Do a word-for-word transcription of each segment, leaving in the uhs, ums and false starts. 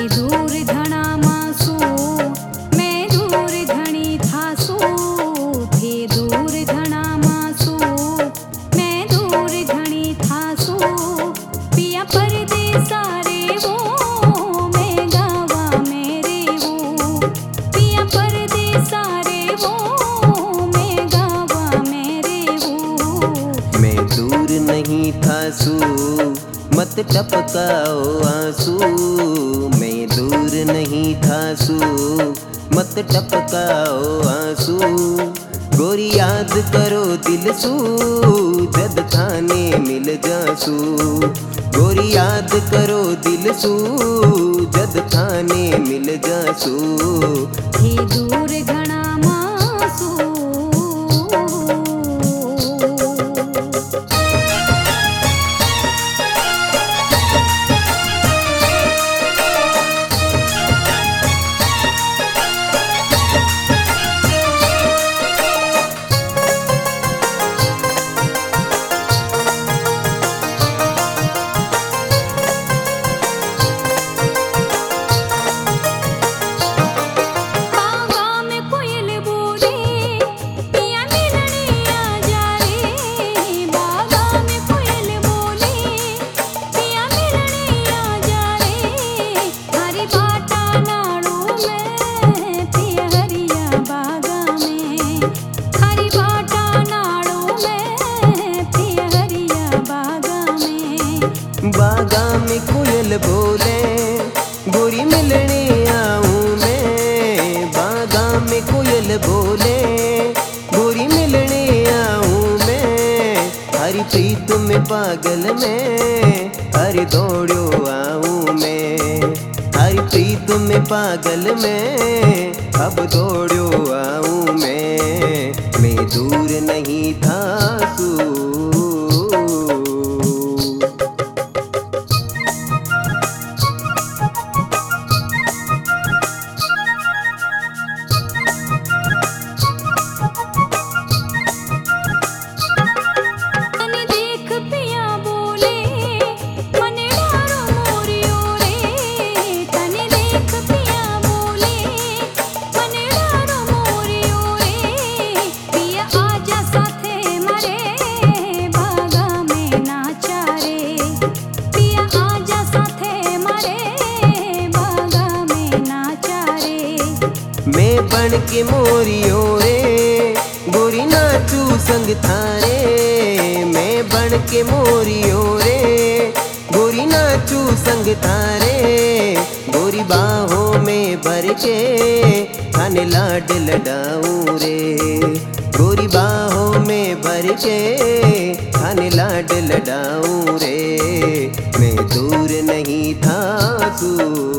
दूर घणा मासू मैं दूर घणी थासू थे दूर घणा मासू मैं दूर घणी थासू पिया परदेसा रे वो मैं गावा मेरे वो पिया परदेसा रे वो मैं गावा मेरे वो। मैं दूर नहीं थासू मत टपकाओ आंसू, मैं दूर नहीं थासू मत टपकाओ आंसू। गोरी याद करो दिल सू जद थाने मिल जासू, गोरी याद करो दिल सू जद थाने मिल जासू। हे दूर घणा मासू बागा में कोयल बोले गोरी मिलने आऊं मैं, बागा में कोयल बोले गोरी मिलने आऊं मैं। हरी प्रीत में पागल में हरी दौड़ो आऊं मैं, हरी प्रीत में पागल में अब दौड़ो आऊं मैं। मैं दूर नहीं थासू मैं बन के मोरियो रे गोरी नाचू संग थारे, मैं बन के मोरियो रे गोरी नाचू संग थारे। गोरी बाहों में भर के थाने लाड लडाऊं रे, गोरी बाहों में भर के थाने लाड लडाऊं रे। मैं दूर नहीं थासू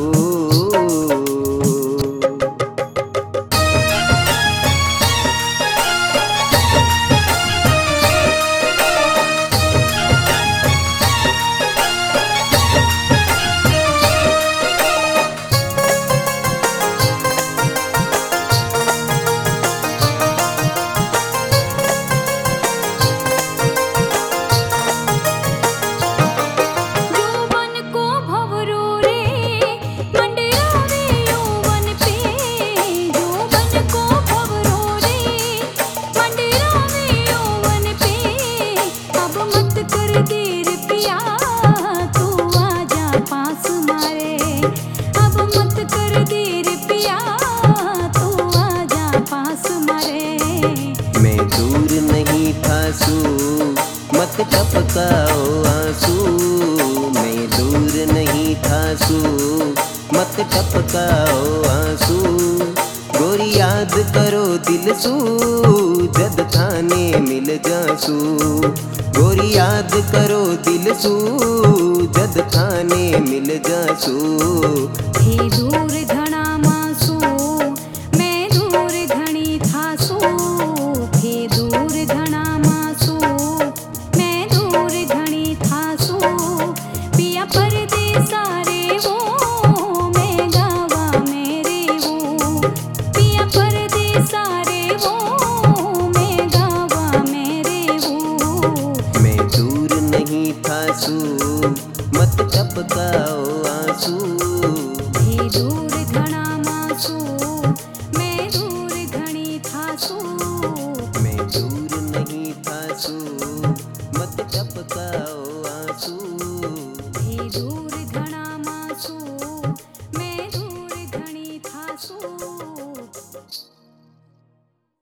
मत टपकाओ आंसू, मैं दूर नहीं थासू मत टपकाओ आंसू। गोरी याद करो दिल सू जद थाने मिल जासू, गोरी याद करो दिल सू जद थाने मिल जासू। हे दूर घणा मासू मैं दूर घणी थासू हे दूर घणा मासू मैं दूर घणी थासू पिया परदेसा रे वो मैं गावा मेरे वो पिया परदेसा रे वो मैं गावा मेरे वो। मैं दूर नहीं थासू मत टपकाओ आंसू। आंसू